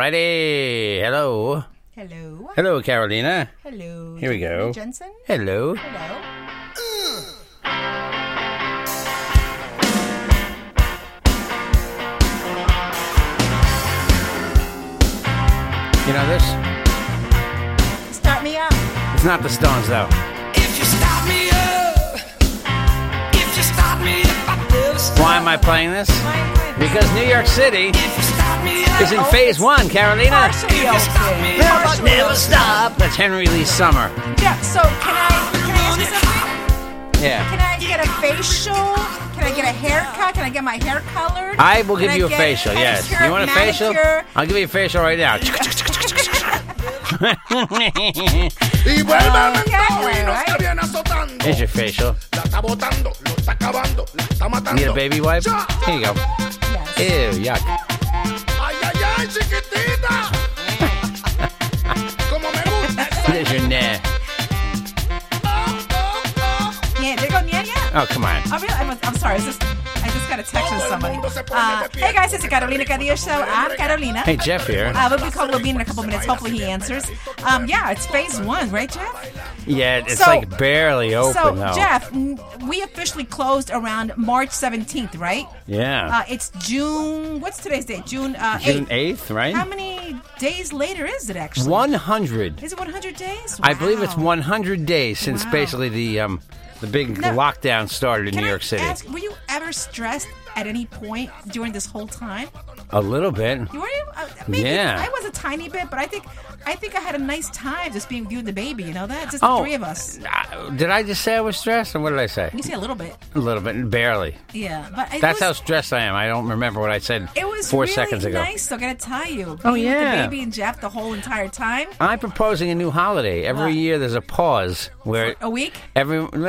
righty. Hello. Hello. Hello, Carolina. Hello. Here we go. Jensen. Hello. Hello. You know this? Start me up. It's not the Stones, though. If you start me up, if you start me up, I'll never stop. Why am I playing this? Why am I playing this? Because New York City If you start me up, is in phase one, Carolina. Partially open. Never, never stop. That's Henry Lee Summer. Yeah, so can I ask you something? Yeah. Can I get a facial? Can I get a haircut? Can I get my hair colored? I will give Can you I a get facial, yes. pedicure, You want a facial? manicure? I'll give you a facial right now. Y vuelve al mentón Okay, y nos right. viene azotando. Here's your facial. La está botando, lo está acabando, la está matando. Need a baby wipe? Here you go. Yes. Ew, yuck. Ay, ay, ay, chiquitita. Como me gusta. There's your nah. Yeah, they go yeah, yeah. Oh, come on. Oh, really? I'm sorry. I just got a text from somebody. Hey guys, it's the Carolina Cadillo Show. I'm Carolina. Hey, Jeff here. We'll be calling Levine in a couple minutes. Hopefully he answers. Yeah, it's phase one, right, Jeff? Yeah, it's So- like barely open, So, though. Jeff, we officially closed around March 17th, right? Yeah. It's June. What's today's date? June 8th. June 8th, right? How many days later is it actually? 100. Is it 100 days? I believe it's Wow. 100 days since Wow. basically the big Now, lockdown started in Can New York I City. ask, were you ever stressed at any point during this whole time? A little bit. You were? Maybe. Yeah. I was a tiny bit, but I think I had a nice time just being you and the baby. You know that? Just Oh. the three of us. Did I just say I was stressed, or what did I say? You say a little bit. A little bit, barely. Yeah, but it That's was, how stressed I am. I don't remember what I said it was 4 really seconds ago. nice. So I gotta tell you. Oh, being with yeah. the baby and Jeff the whole entire time. I'm proposing a new holiday. Every What? year there's a pause where A week. a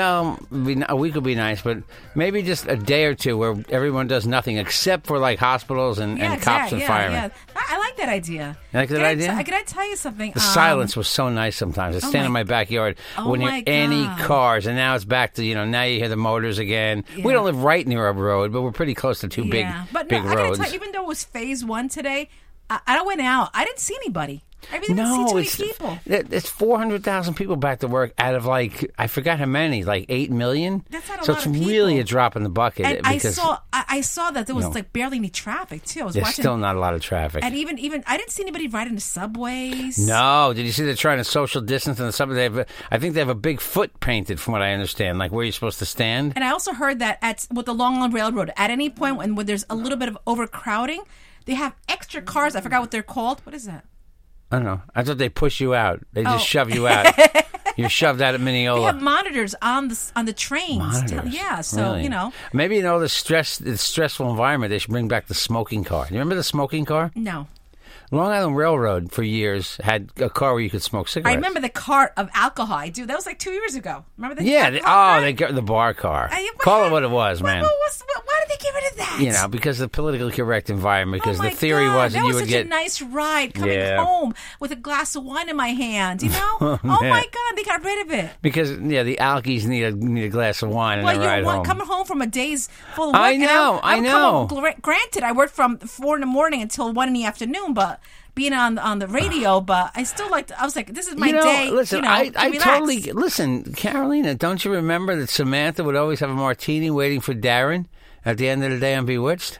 week would be nice, but maybe just a day or two where everyone does nothing except for like hospitals and cops and firemen. I like that idea. You like that Can idea? Can I tell you something? The silence was so nice sometimes. I stand in my backyard, Oh wouldn't my hear any God. cars, and now it's back to, now you hear the motors again. We Yeah. don't live right near a road, but we're pretty close to two big But big no, I gotta roads. tell you, even though it was phase one today, I went out. I didn't see anybody. I really didn't see No, too many it's people. it's 400,000 people back to work out of like I forgot how many, like 8 million. That's not a so lot it's of really people. a drop in the bucket. And because I saw that there was No. like barely any traffic too. I was there's watching, still not a lot of traffic. and even I didn't see anybody riding the subways. No, did you see they're trying to social distance in the subway? I think they have a big foot painted, from what I understand, like where you're supposed to stand. And I also heard that with the Long Island Railroad, at any point when there's a little bit of overcrowding, they have extra cars. I forgot what they're called. What is that? I don't know. I thought they push you out. They just Oh. shove you out. You're shoved out at They Mineola. have monitors on the trains. Monitors. Yeah, so Really? Maybe the stressful environment. They should bring back the smoking car. You remember the smoking car? No. Long Island Railroad for years had a car where you could smoke cigarettes. I remember the cart of alcohol. I do. That was like 2 years ago. Remember that? Yeah. alcohol They cart? got the bar car. What Call it happened? what it was, man. Why did they get rid of that? Because the politically correct environment. Because Oh the my theory God, was that that you was would such get a nice ride coming Yeah. home with a glass of wine in my hand. Oh man. my God, they got rid of it. because the alkies need a glass of wine and Well, they ride home. coming home from a day's full of work. I and know, I I'm know. Granted, I worked from 4 in the morning until 1 in the afternoon, but being on the radio, but I still I was like, this is my day. Listen, to I relax. totally listen, Carolina. Don't you remember that Samantha would always have a martini waiting for Darren at the end of the day on Bewitched?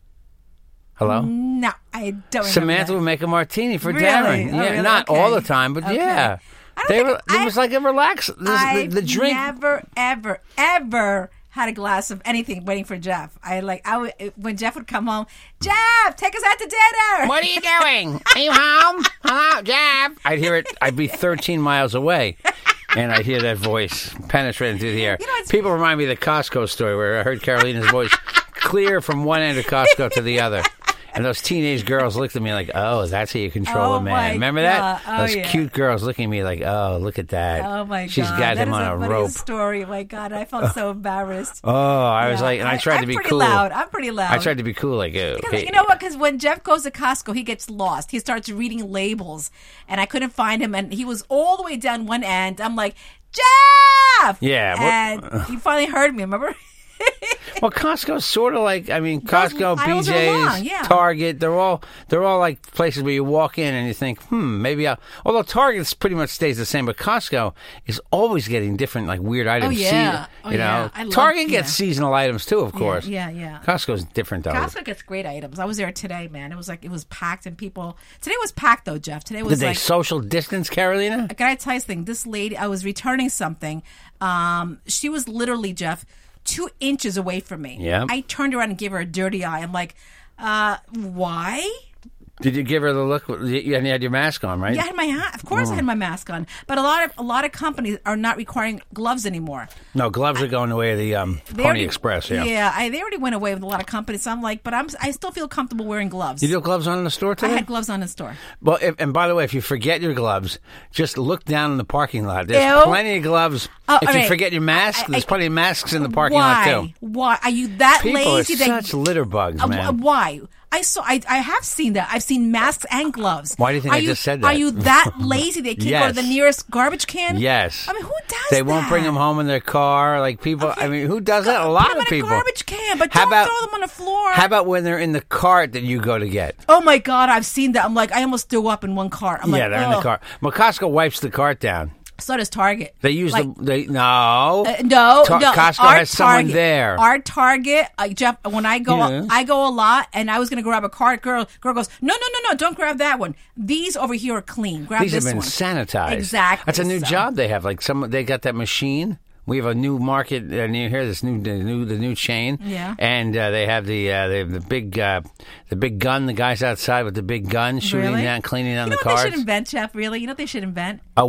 Hello. No, I don't. Samantha remember would make a martini for Really? Darren. Oh, Yeah, really? not Okay. all the time, but Okay. yeah. I don't think It was like a relax. I've The drink. never, ever, ever had a glass of anything waiting for Jeff. When Jeff would come home, Jeff, take us out to dinner. What are you doing? Are you home? Hello, Jeff. I'd hear it. I'd be 13 miles away, and I'd hear that voice penetrating through the air. People remind me of the Costco story where I heard Carolina's voice clear from one end of Costco to the other. And those teenage girls looked at me like, oh, that's how you control Oh, a man. my Remember God. that? Oh, those yeah. cute girls looking at me like, oh, look at that. Oh my God! She's got him on a funny rope. Story. My God, I felt so embarrassed. Oh, I was Yeah, like, and I tried to be I'm pretty cool. Loud. I'm pretty loud. I tried to be cool, like, oh, Because, okay. you know what? Because when Jeff goes to Costco, he gets lost. He starts reading labels, and I couldn't find him, and he was all the way down one end. I'm like, Jeff! Yeah, And he finally heard me, remember? Well, Costco's sort of like, I mean, Costco, aisles are BJ's, long, yeah. Target, they're all like places where you walk in and you think, maybe I'll... Although Target pretty much stays the same, but Costco is always getting different, like, weird items. yeah. You know, I love- Target gets seasonal items, too, of course. Yeah. Costco's different, though. Costco gets great items. I was there today, man. It was packed and people. Today was packed though, Jeff. Today was Did they like. social distance, Carolina? Can I tell you something? This lady, I was returning something. She was literally, Jeff, 2 inches away from me. Yeah. I turned around and gave her a dirty eye. I'm like, why? Did you give her the look? And you had your mask on, right? Yeah, I had my of course I had my mask on. But a lot of companies are not requiring gloves anymore. No, gloves are going the way of the They Pony already- Express, yeah. Yeah, they already went away with a lot of companies. So I'm like, but I still feel comfortable wearing gloves. You do have gloves on in the store I today? had gloves on in the store. Well, and by the way, if you forget your gloves, just look down in the parking lot. There's Ew. plenty of gloves. Oh, if all you right. forget your mask, there's plenty of masks in the parking Why? lot, too. Why are you that People lazy? are such litter bugs, man. Why? I have seen that. I've seen masks and gloves. Why do you think I just said that? Are you that lazy they can't go to the Yes. nearest garbage can? Yes. I mean, who does They that? won't bring them home in their car. Like people, Okay. I mean, who does that? A Put lot them of people. in a garbage can, but How don't about- throw them on the floor. How about when they're in the cart that you go to get? Oh my God, I've seen that. I'm like, I almost threw up in one cart. I'm Yeah, like, they're in the ugh. cart. Well, Costco wipes the cart down. So does Target. They use Like, no. No, Ta- no. Costco our has someone Target, there. Our Target, Jeff. When I go, Yeah. I go a lot, and I was going to grab a cart. Girl goes, no, don't grab that one. These over here are clean. Grab These this have been one. sanitized. Exactly. That's a new So- job they have. Like they got that machine. We have a new market near here. This the new chain. Yeah. And they have they have the big gun. The guys outside with the big gun shooting Really? down, cleaning down You know the what they cars. should invent, Jeff? Really? You know what they should invent? A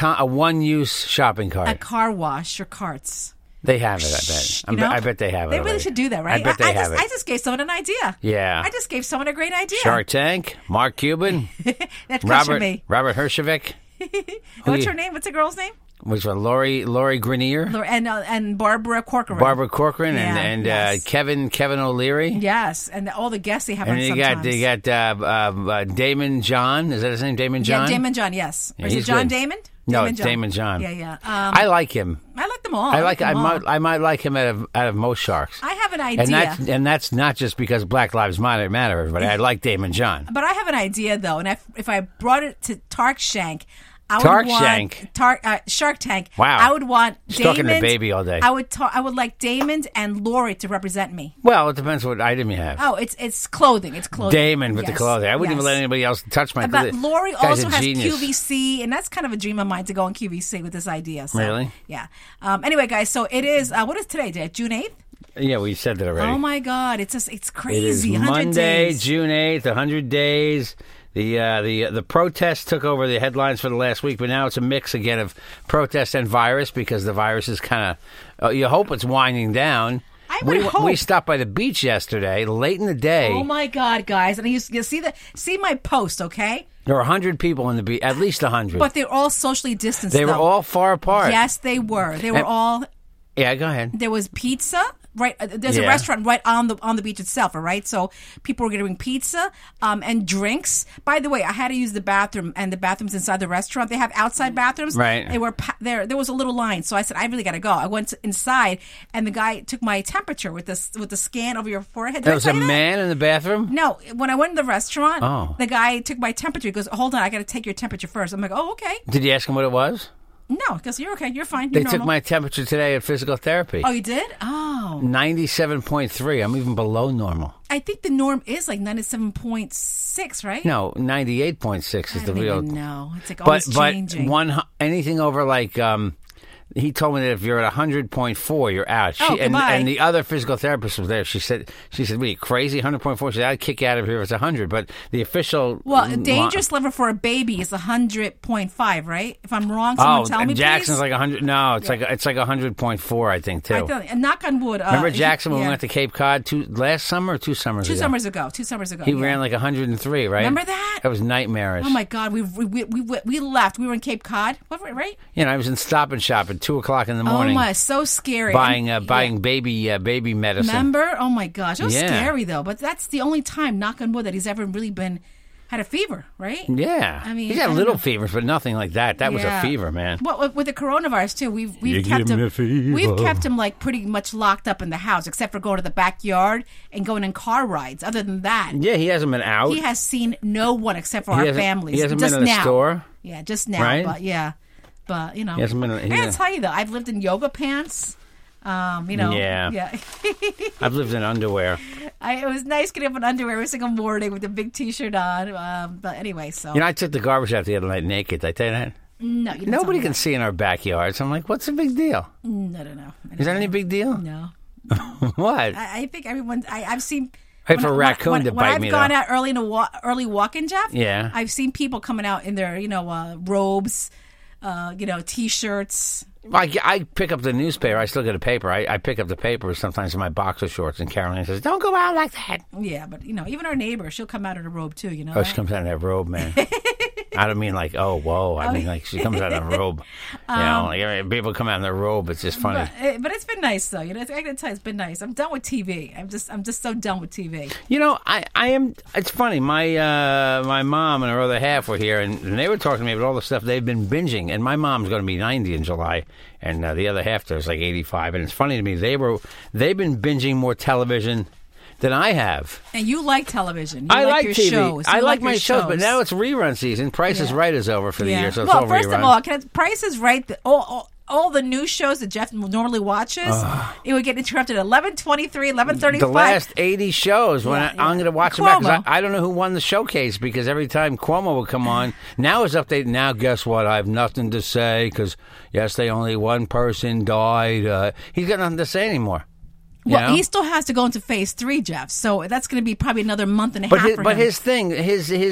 one use shopping cart. A car wash or carts. They have it. I bet. You know? I bet they have it. They really already. should do that, right? I bet they have I it. just gave someone an idea. Yeah. I just gave someone a great idea. Shark Tank, Mark Cuban, That questioned me. Robert Hershovic. What's you- her name? What's the girl's name? Which one? Lori Grenier, And Barbara Corcoran. Barbara Corcoran, Yeah, and yes. Kevin O'Leary. Yes, and all the guests they have And on you sometimes. got Damon John. Is that his name? Damon John? Yeah, Damon John, yes. Yeah, Or is it he's John good. Damon? No, it's Damon John. Yeah. I like him. I like them all. I like. them all. I might like him out of most sharks. I have an idea. And that's not just because Black Lives Matter, everybody. I like Damon John. But I have an idea, though, and if I brought it to Tark Shank, I would Tark want Shark Tank. Wow. I would want She's talking to Damon. baby all day. I would like Damon and Lori to represent me. Well, it depends what item you have. Oh, it's clothing. It's clothing. Damon with the Yes, clothing. I wouldn't even yes. let anybody else touch my But clothing. Lori Guy's also a has genius. QVC, and that's kind of a dream of mine to go on QVC with this idea. So, Really? Yeah. Anyway, guys, so it is. What is today, Dad? June 8th? Yeah, we said that already. Oh my God! It's It crazy. is 100 Monday, days. June 8th, 100 days. The protests took over the headlines for the last week, but now it's a mix again of protest and virus because the virus is kind of. You hope it's winding down. I would hope. We stopped by the beach yesterday, late in the day. Oh my God, guys! And you see my post, okay? There were 100 people on the beach, at least 100. But they're all socially distanced. They were though. all far apart. Yes, they were. They were And- all. Yeah, go ahead. There was pizza. Right, there's a Yeah. restaurant right on the beach itself. All right, so people were getting pizza and drinks. By the way, I had to use the bathroom, and the bathrooms inside the restaurant. They have outside bathrooms. Right. They were there. There was a little line, so I said, I really got to go. I went inside, and the guy took my temperature with the scan over your forehead. Did There I was tell a you that? man in the bathroom? No, when I went to the restaurant, Oh. the guy took my temperature. He goes, "Hold on, I got to take your temperature first." I'm like, "Oh, okay." Did you ask him what it was? No, because you're okay. You're fine. They You're took normal. my temperature today at physical therapy. Oh, you did? Oh, 97.3. I'm even below normal. I think the norm is like 97.6, right? No, 98.6 is I the don't real. even know. It's like But always changing. Anything over like he told me that if you're at 100.4, you're out. Oh, goodbye. And the other physical therapist was there. She said, "What are you crazy? 100.4." She said, "I'd kick you out of here if it's 100." But the official Well, a dangerous level for a baby is 100.5, right? If I'm wrong, someone tell me, Jackson's please. like 100. No, it's like 100.4, I think too. I thought, knock on wood. Remember Jackson when we yeah. went to Cape Cod last summer or 2 summers ago? 2 summers ago. 2 summers ago. He yeah. ran like 103, right? Remember that? That was nightmarish. Oh my God, we left. We were in Cape Cod, right? You know, I was in Stop and Shop at 2:00 in the morning. Oh my, so scary. buying And- baby medicine. Remember? Oh my gosh, it was Yeah. scary though. But that's the only time, knock on wood, that he's ever really been had a fever, right? Yeah. I mean, he's I had don't little know. fevers, but nothing like that. That was a Yeah. fever, man. Well, with the coronavirus too, we've You kept give me him. a fever. We've kept him like pretty much locked up in the house, except for going to the backyard and going in car rides. Other than that, Yeah, he hasn't been out. he has seen no one except for He our hasn't- families. he hasn't just been in the now. store? Yeah, just now. Right? But yeah, but you know, He hasn't been- I gotta tell you though, I've lived in yoga pants. You know, Yeah. I've lived in underwear. It was nice getting up in underwear every single morning with a big T-shirt on. But anyway, so You know, I took the garbage out the other night naked. Did I tell you that? no, you didn't Nobody tell can me see in our backyards. I'm like, what's the big deal? that. No. Is that any big deal? No. What? I think everyone. I've seen. Hey, for a raccoon when to bite I've me, gone though. out early walking, Jeff. Yeah. I've seen people coming out in their robes, T-shirts. I pick up the newspaper. I still get a paper. I pick up the paper sometimes in my boxer shorts, and Caroline says, "Don't go out like that." Yeah, but even our neighbor, she'll come out in a robe too. You know. Oh, that? she comes out in that robe, man. I don't mean like, oh, whoa. I mean like she comes out in a robe. Like, people come out in their robe. It's just funny. But it's been nice though. I gotta tell you, it's been nice. I'm done with TV. I'm just so done with TV. You know, I am. It's funny. My mom and her other half were here, and they were talking to me about all the stuff they've been binging. And my mom's going to be 90 in July, and the other half there's like 85. And it's funny to me. They've been binging more television than I have. And you like television. You I like your TV. shows. You I like your my shows, but now it's rerun season. Price is Yeah. Right is over for the year, so it's well, all first rerun. of all, Price is Right. All the news shows that Jeff normally watches, it would get interrupted at 11:23, 11:35. The last 80 shows when Yeah, I'm going to watch them Cuomo. back. 'Cause I don't know who won the showcase because every time Cuomo would come on, now it's updated. Now, guess what? I have nothing to say because yesterday only one person died. He's got nothing to say anymore. You Well, know? he still has to go into phase 3, Jeff. So that's going to be probably another month and a half for him. his thing, the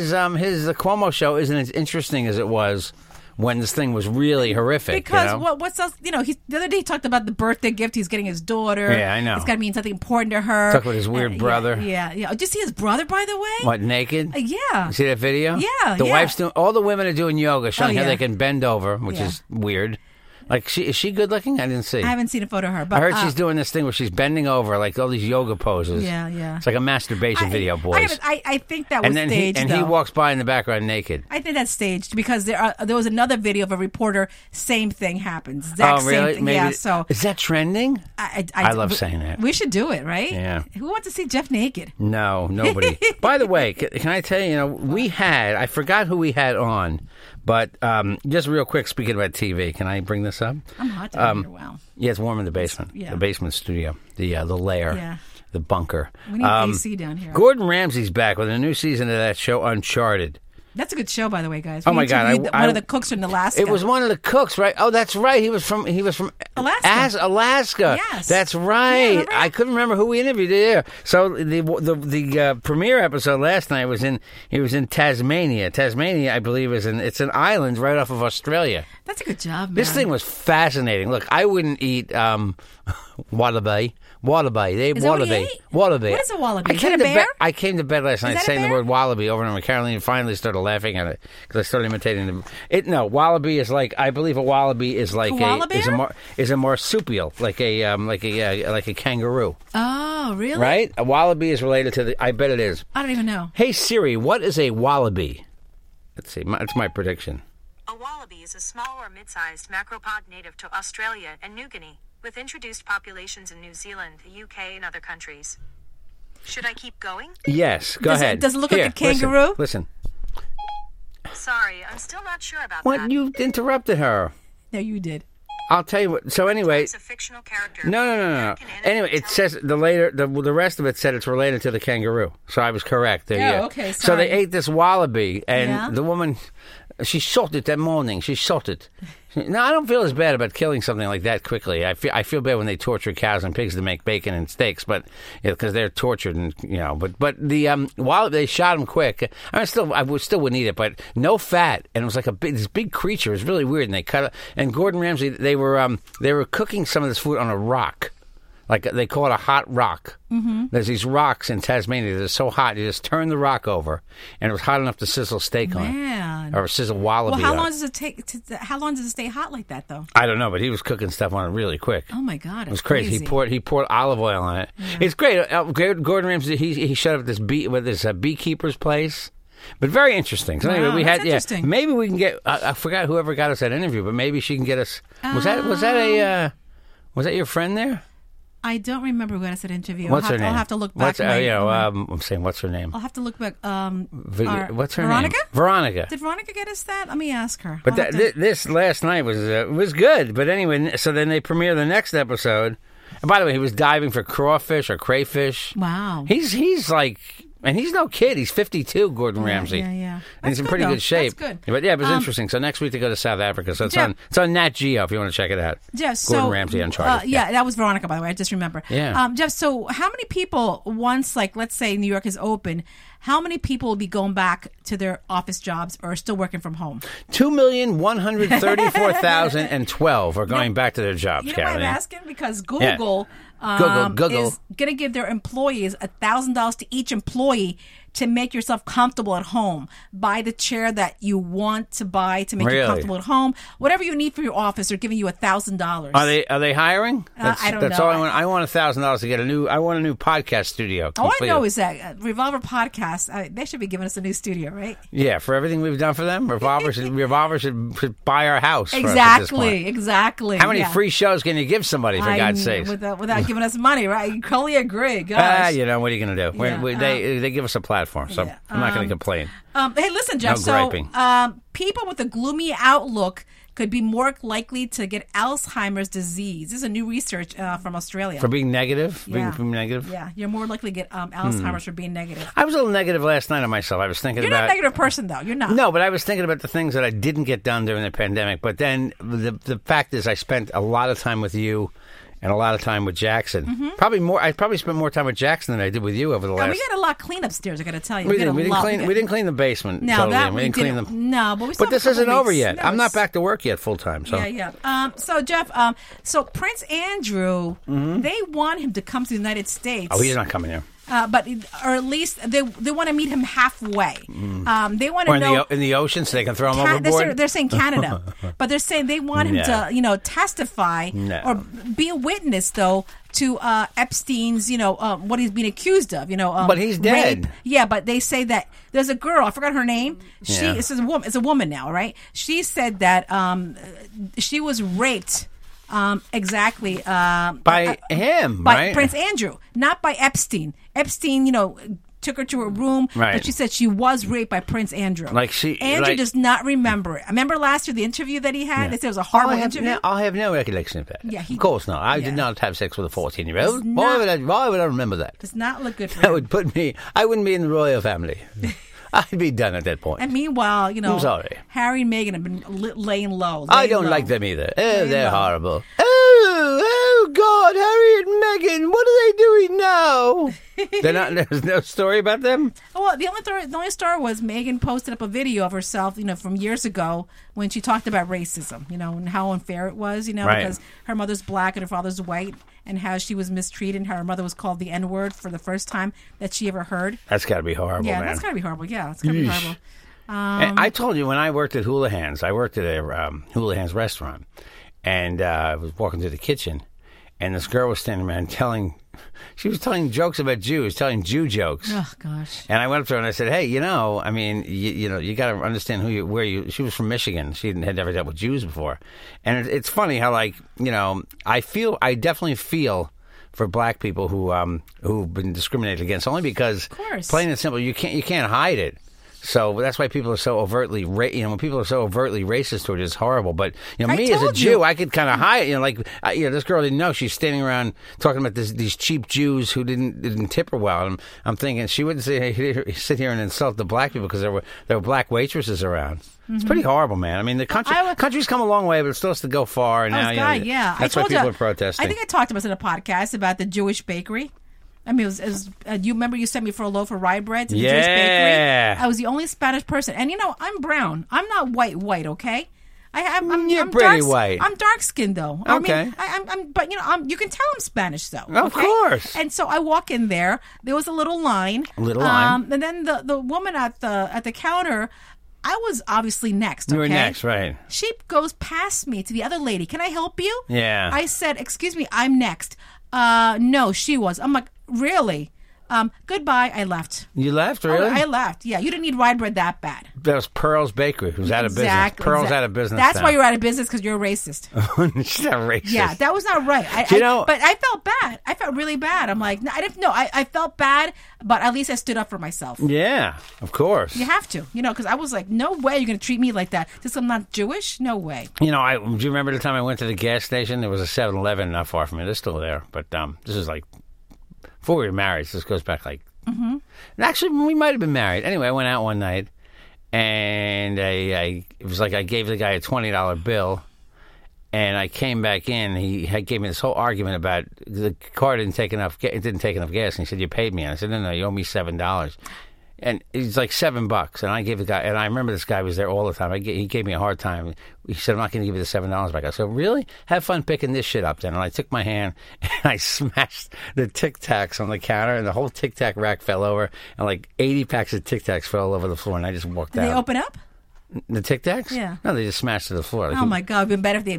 Cuomo show isn't as interesting as it was when this thing was really horrific. Because you know? what's else? The other day he talked about the birthday gift he's getting his daughter. Yeah, I know. It's got to mean something important to her. Talk about his weird brother. Yeah. Did you see his brother, by the way? What, naked? Yeah. You see that video? Yeah, The yeah. wife's doing. All the women are doing yoga, showing Oh, how yeah. they can bend over, which Yeah. is weird. Like, is she good looking? I didn't see. I haven't seen a photo of her, but I heard she's doing this thing where she's bending over, like all these yoga poses. Yeah. It's like a masturbation video, boys. I think that was and then staged. he though. walks by in the background naked. I think that's staged because there was another video of a reporter. Same thing happens. Oh, Exact really? Same thing. Maybe Yeah. So is that trending? I love saying that. We should do it, right? Yeah. Who wants to see Jeff naked? No, nobody. By the way, can I tell you? I forgot who we had on, but just real quick, speaking about TV, can I bring this up? I'm hot down here. Wow. Yeah, it's warm in the basement. Yeah. The basement studio, the lair, Yeah. the bunker. We need AC down here. Gordon Ramsay's back with a new season of that show, Uncharted. That's a good show, by the way, guys. Oh, my God, interviewed one of the cooks from Alaska. It was one of the cooks, right? Oh, that's right. He was from Alaska. Alaska. Yes. That's Yeah, right. remember? I couldn't remember who we interviewed there. So the premiere episode last night was in Tasmania. Tasmania, I believe, it's an island right off of Australia. That's a good job, man. This thing was fascinating. Look, I wouldn't eat wallaby. Wallaby. They Is that what you wallaby. ate? Wallaby. What is a wallaby? I Is came that a to bear? bed. I came to bed last night that a saying the bear? word wallaby over and over. Caroline finally started laughing at it because I started imitating it. No, wallaby is like, I believe a wallaby is like Koala bear? is a marsupial, like a kangaroo, Oh, really? right? A wallaby is related to the. I bet it is. I don't even know. Hey Siri, what is a wallaby? Let's see. It's my prediction. A wallaby is a small or mid-sized macropod native to Australia and New Guinea, with introduced populations in New Zealand, the UK, and other countries. Should I keep going? Yes, go Does it- ahead. does it look like a kangaroo? Listen. Sorry, I'm still not sure about What? that. You interrupted her. No, you did. I'll tell you what. So anyway, It's a fictional character. no. American Anyway, it television. says the rest of it said it's related to the kangaroo. So I was correct. There, Oh, yeah. okay, So they sorry. ate this wallaby, and Yeah? the woman, she shot it that morning. She shot it. Now I don't feel as bad about killing something like that quickly. I feel bad when they torture cows and pigs to make bacon and steaks, but because they're tortured and But the wallaby, they shot him quick. I still wouldn't eat it, but no fat, and it was like this big creature. It was really weird, and they cut it. And Gordon Ramsay, they were cooking some of this food on a rock. Like they call it a hot rock. Mm-hmm. There's these rocks in Tasmania that are so hot, you just turn the rock over, and it was hot enough to sizzle steak on it, Man. or sizzle wallaby. Well, how on long it. does it take? How long does it stay hot like that, though? I don't know, but he was cooking stuff on it really quick. Oh my God, It was crazy. He poured olive oil on it. It's great. Gordon Ramsay he shut up this beekeeper's place. But very interesting. So anyway, Wow, we that's had interesting. maybe we can get. I forgot whoever got us that interview, but maybe she can get us. Was that your friend there? I don't remember who got us that interview. What's her name? I'll have to look back. I'm saying, what's her name? I'll have to look back. What's her Veronica? name? Veronica. Did Veronica get us that? Let me ask her. But I'll have to- this last night was good. But anyway, so then they premiere the next episode. And by the way, he was diving for crawfish or crayfish. Wow. He's like, and he's no kid. He's 52, Gordon Ramsay. Yeah. And he's in That's pretty though. good shape. That's good. But yeah, it was interesting. So next week they go to South Africa. So Jeff- it's on Nat Geo if you want to check it out. Jeff, Gordon Ramsay Uncharted. Yeah, that was Veronica, by the way. I just remember. Yeah. Jeff, so how many people, once, like, let's say New York is open, how many people will be going back to their office jobs or still working from home? 2,134,012 are going back to their jobs, You know why I'm Caroline. asking? Because Google, Google. is going to give their employees $1,000 to each employee to make yourself comfortable at home. Buy the chair that you want to buy to make you Really? comfortable at home. Whatever you need for your office, they're giving you $1,000. Are they hiring? I don't that's know. all I want. I want $1,000 to get a new podcast studio. All I completed. know is that Revolver Podcast, they should be giving us a new studio, right? Yeah, for everything we've done for them, Revolver should buy our house. For us at this point. Exactly. How many yeah. free shows can you give somebody, for God's sake? Without giving us money, right? You totally agree. Gosh. You know, what are you going to do? Yeah, They give us a platform, so yeah, I'm not going to complain. Hey, listen, Jeff. No So, griping. people with a gloomy outlook could be more likely to get Alzheimer's disease. This is a new research from Australia. For being negative? yeah. Being negative? Yeah, you're more likely to get Alzheimer's for being negative. I was a little negative last night on myself. I was thinking You're about... not a negative person, though. You're not. No, but I was thinking about the things that I didn't get done during the pandemic. But then the fact is I spent a lot of time with you and a lot of time with Jackson. Mm-hmm. I probably spent more time with Jackson than I did with you over the last... we got a lot of clean upstairs, I got to tell you. We got didn't, a we, didn't lot- clean, we didn't clean the basement. No, totally. that we we didn't clean didn't. them. No, but we still But have a this isn't couple over weeks. yet. No, I'm not it's- back to work yet full time. So Yeah. So Jeff, so Prince Andrew, they want him to come to the United States. Oh, he's not coming here. Or at least they want to meet him halfway. They want Or to know. in the ocean, so they can throw him They're, overboard. they're saying Canada, but they're saying they want him No. to, testify No. or be a witness, though, to Epstein's, what he's being accused of. But he's dead. rape. Yeah, but they say that there's a girl. I forgot her name. Yeah. It's a woman. It's a woman now, right? She said that she was raped. Exactly. By him, by right? Prince Andrew, not by Epstein. Epstein, took her to a room, Right. but she said she was raped by Prince Andrew. Andrew does not remember it. I remember last year the interview that he had. They said it was a horrible interview. I have no recollection of that. Yeah, of course not. I yeah. did not have sex with a 14-year-old. Does Why not- would I remember that? Does not look good for That him. would put me. I wouldn't be in the royal family. I'd be done at that point. And meanwhile, I'm sorry. Harry and Meghan have been laying low. I laying don't low. like them either. Oh, Laying they're low. horrible. Oh, God, Harry and Meghan, what are they doing now? There's no story about them? Oh, well, the only story was Meghan posted up a video of herself, from years ago when she talked about racism, and how unfair it was, Right. because her mother's black and her father's white, and how she was mistreated, and how her mother was called the N-word for the first time that she ever heard. That's got to be horrible, Yeah, man. that's gotta be horrible. Yeah, it's gotta be horrible. And I told you when I worked at Houlihan's, I worked at a Houlihan's restaurant, and I was walking through the kitchen, and this girl was standing around she was telling jokes about Jews, telling Jew jokes. Oh gosh. And I went up to her and I said, "Hey, you got to understand she was from Michigan. She had never dealt with Jews before." And it's funny how, I definitely feel for black people who've been discriminated against, only because, Of course. plain and simple, you can't hide it. So that's why people are so overtly, when people are so overtly racist toward it, it's horrible. But me as a told Jew, you. I could kind of hide. This girl didn't know. She's standing around talking about these cheap Jews who didn't tip her well. And I'm thinking she wouldn't sit here and insult the black people because there were black waitresses around. It's pretty horrible, man. I mean, the country's come a long way, but it still has to go far. And now, yeah. that's why people are protesting. I think I talked about this in a podcast about the Jewish bakery. I mean, it was you remember you sent me for a loaf of rye bread to the Jewish bakery? I was the only Spanish person. And, I'm brown. I'm not white, okay? You're I'm pretty dark, white. I'm dark-skinned, though. Okay. But, you can tell I'm Spanish, though. Of okay? course. And so I walk in there. There was a little line. And then the woman at the counter, I was obviously next, okay? You were next, right. She goes past me to the other lady. Can I help you? Yeah. I said, excuse me, I'm next. No, she was. I'm like, really? Goodbye. I left. You left, Oh, really? I left. Yeah, you didn't need rye bread that bad. That was Pearl's Bakery, who's out of business. Pearl's out of business. That's now. why you're out of business, because you're a racist. She's not racist. Yeah, that was not right. But I felt bad. I felt really bad. I'm like, I didn't know. I felt bad, but at least I stood up for myself. Yeah, of course. You have to, because I was like, no way you're going to treat me like that. Just I'm not Jewish? No way. Do you remember the time I went to the gas station? There was a 7-Eleven not far from me. They're still there, but this is like before we were married. So this goes back like. Mm-hmm. Actually, we might have been married. Anyway, I went out one night, and it was like I gave the guy a $20 bill, and I came back in. He gave me this whole argument about the car didn't take enough gas, and he said, "You paid me," and I said, "No, you owe me $7." And it's like $7, and I gave the guy, and I remember this guy was there all the time. He gave me a hard time. He said, "I'm not going to give you the $7 back." I said, "Really? Have fun picking this shit up then." And I took my hand and I smashed the Tic Tacs on the counter, and the whole Tic Tac rack fell over, and like 80 packs of Tic Tacs fell all over the floor, and I just walked out. Did they open up? The Tic Tacs? Yeah. No, they just smashed to the floor. Oh my God, it'd been better if they,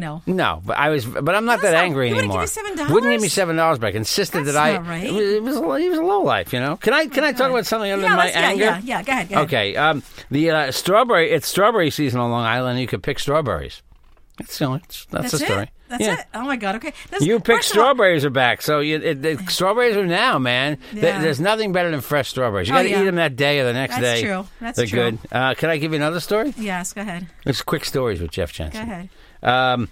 No, but I'm not that angry anymore. Wouldn't give you $7? Wouldn't give me $7 back. Insisted That's that not right. He was a low life, Can I talk about something other than my anger? Yeah. Go ahead. Okay. The strawberry. It's strawberry season on Long Island. You could pick strawberries. That's the story. That's it. Oh my God. Okay. You pick strawberries are back, so the strawberries are now, man. Yeah. There's nothing better than fresh strawberries. You got to eat them that day or the next day. That's They're true. good. Can I give you another story? Yes. Go ahead. It's quick stories with Jeff Jensen. Go ahead.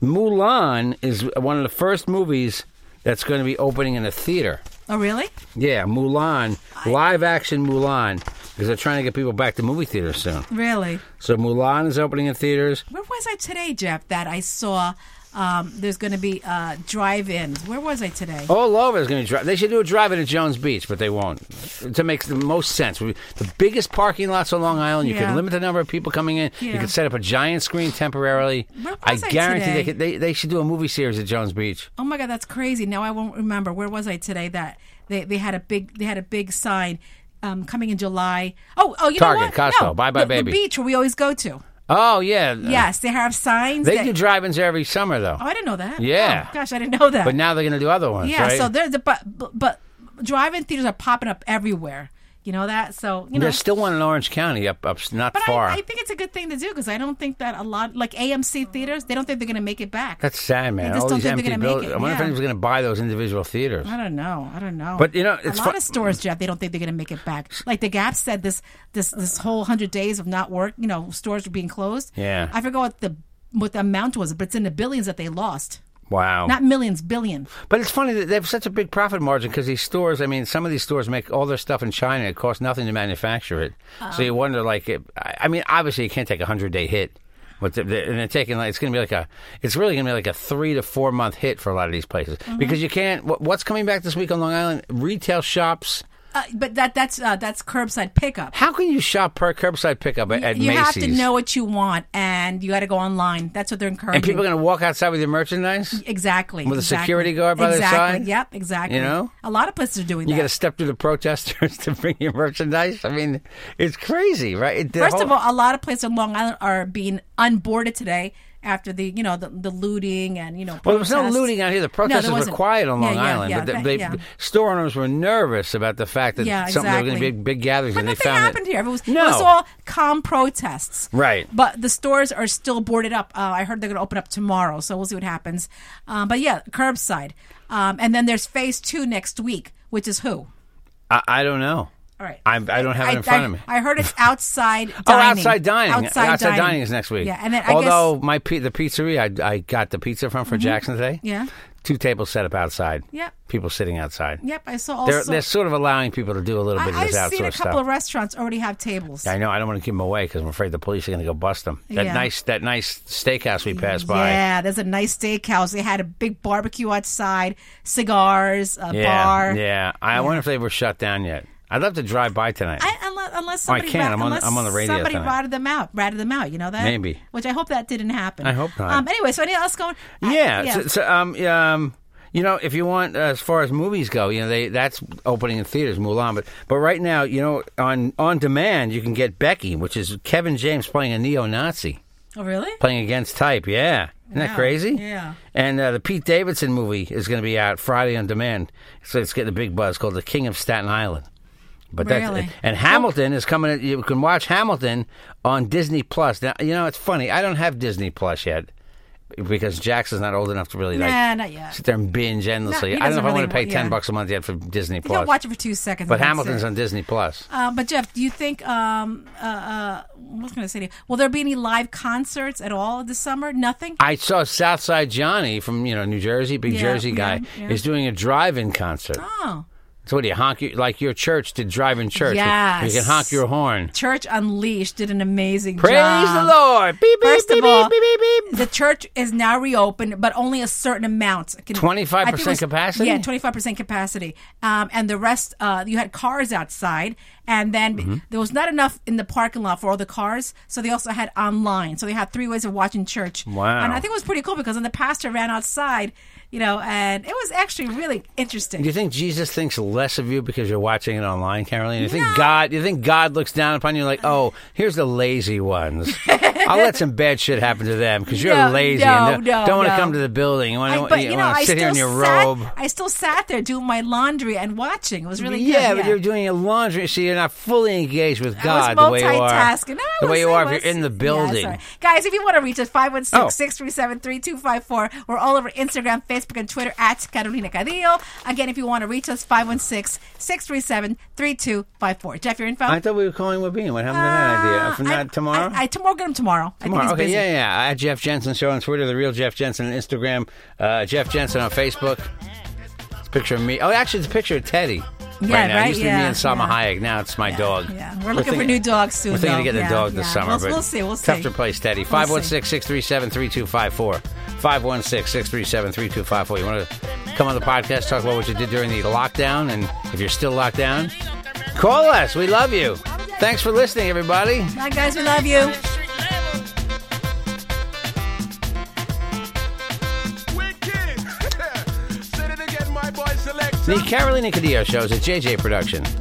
Mulan is one of the first movies that's going to be opening in a theater. Oh, really? Yeah, Mulan, live action Mulan, because they're trying to get people back to movie theaters soon. Really? So Mulan is opening in theaters. Where was I today, Jeff, that I saw there's going to be drive-ins? Where was I today? All over is going to be drive. They should do a drive-in at Jones Beach, but they won't. To make the most sense. The biggest parking lots on Long Island, you can limit the number of people coming in. Yeah. You can set up a giant screen temporarily. Where was I guarantee today? they should do a movie series at Jones Beach. Oh my God, that's crazy. Now I won't remember. Where was I today that they had a big sign coming in July. Oh, you Target, know what? Costco, No, Bye Bye the Baby. beach where we always go to. Oh, yeah. Yes, they have signs. They do drive-ins there every summer, though. Oh, I didn't know that. Yeah. Oh, gosh, I didn't know that. But now they're going to do other ones, yeah, right? so there's but drive-in theaters are popping up everywhere. You know that? So, There's still one in Orange County up not but far. I think it's a good thing to do, because I don't think that a lot, like AMC theaters, they don't think they're going to make it back. That's sad, man. They just All don't these think they're empty gonna make buildings. it, I wonder if yeah. anyone's going to buy those individual theaters. I don't know. But, it's a lot of stores, Jeff, they don't think they're going to make it back. Like the Gap said this whole 100 days of not work, stores were being closed. Yeah. I forgot what the amount was, but it's in the billions that they lost. Wow. Not millions, billion. But it's funny that they have such a big profit margin, because these stores, some of these stores make all their stuff in China. It costs nothing to manufacture it. So you wonder, obviously you can't take a 100-day hit. And they're taking it's going to be it's really going to be like a 3 to 4 month hit for a lot of these places. Mm-hmm. Because you can't, what's coming back this week on Long Island? Retail shops. But that's curbside pickup. How can you shop per curbside pickup at Macy's? You have to know what you want, and you got to go online. That's what they're encouraging. And people are going to walk outside with your merchandise? Exactly. With a security guard by their side? Yep, exactly. A lot of places are doing that. You got to step through the protesters to bring your merchandise? It's crazy, right? First of all, a lot of places on Long Island are being unboarded today after the looting and Well, there was no looting out here. The protesters were quiet on Long Island, but store owners were nervous about the fact that there were going to be big gatherings, but and they nothing found happened here. It was all calm protests, right? But the stores are still boarded up. I heard they're going to open up tomorrow, so we'll see what happens. But yeah, curbside, and then there's phase 2 next week, which is who? I don't know. All right. I don't have it in front of me. I heard it's outside dining. Outside dining. Outside dining is next week. Yeah, and then although the pizzeria I got the pizza from for Jackson today. Yeah. 2 tables set up outside. Yep. People sitting outside. Yep, I saw also. They're sort of allowing people to do a little bit of this outsourced stuff. I've seen a couple of restaurants already have tables. I know. I don't want to keep them away because I'm afraid the police are going to go bust them. That nice steakhouse we passed by. Yeah, there's a nice steakhouse. They had a big barbecue outside, cigars, a bar. Yeah. I wonder if they were shut down yet. I'd love to drive by tonight. Unless somebody, I can't. I'm on the radio somebody tonight. ratted them out. You know that? Maybe. Which I hope that didn't happen. I hope not. Anyway, so anything else going? If you want, as far as movies go, that's opening in theaters, Mulan. But right now, on demand, you can get Becky, which is Kevin James playing a neo-Nazi. Oh, really? Playing against type, yeah. Isn't that crazy? Yeah. And the Pete Davidson movie is going to be out Friday on demand. So it's getting a big buzz called The King of Staten Island. But Really? And Hamilton is coming. You can watch Hamilton on Disney Plus. Now, it's funny. I don't have Disney Plus yet because Jackson's not old enough to really not yet. sit there and binge endlessly. No, he I don't know if I doesn't want to pay really- $10 a month yet for Disney You Plus. can watch it for 2 seconds. But and that's Hamilton's it. on Disney Plus. But Jeff, do you think? What was I going to say to you? Will there be any live concerts at all this summer? Nothing. I saw Southside Johnny from New Jersey, big Yeah, Jersey guy, yeah. is doing a drive-in concert. Oh. So what do you honk like your church did drive-in church? Yes. You can honk your horn. Church Unleashed did an amazing Praise job. the Lord! Beep beep First beep of all, beep beep beep beep. the church is now reopened, but only a certain amount. 25% capacity? Yeah, 25% capacity. And the rest, you had cars outside, and then there was not enough in the parking lot for all the cars, so they also had online. So they had 3 ways of watching church. Wow. And I think it was pretty cool because then the pastor ran outside, and it was actually really interesting. Do you think Jesus thinks less of you because you're watching it online, Caroline? You think No. God looks down upon you like, oh, here's the lazy ones. I'll let some bad shit happen to them because you're lazy and don't want to come to the building. You want to sit here in your robe. I still sat there doing my laundry and watching. It was really good. Yeah, but you're doing your laundry, so you're not fully engaged with God I the was way you are. multitasking. No, The way you are if was. you're in the building. Yeah, guys, if you want to reach us, 516-637-3254. We're all over Instagram, Facebook, and Twitter at Carolina Cadillo. Again, if you want to reach us, 516-637-3254. Jeff, your info? I thought we were calling Wabine. What happened to that idea? From that tomorrow? Tomorrow, get him tomorrow. I think he's Okay, busy. yeah. At Jeff Jensen Show on Twitter, The Real Jeff Jensen on Instagram, Jeff Jensen on Facebook. It's a picture of me. Oh, actually, it's a picture of Teddy. Yeah, now. right? It used to be me Yeah, and Salma yeah. Hayek. Now it's my dog. Yeah, we're looking for new dogs soon. We're thinking of though. getting a dog this summer. We'll, but we'll see. We'll see. Tough to replace Teddy. 516-637-3254. 516-637-3254. You want to come on the podcast, talk about what you did during the lockdown, and if you're still locked down, call us. We love you. Thanks for listening, everybody. Bye, guys. We love you. Wicked. Say it again, my boy select. The Carolina Cadillo Show is a JJ production.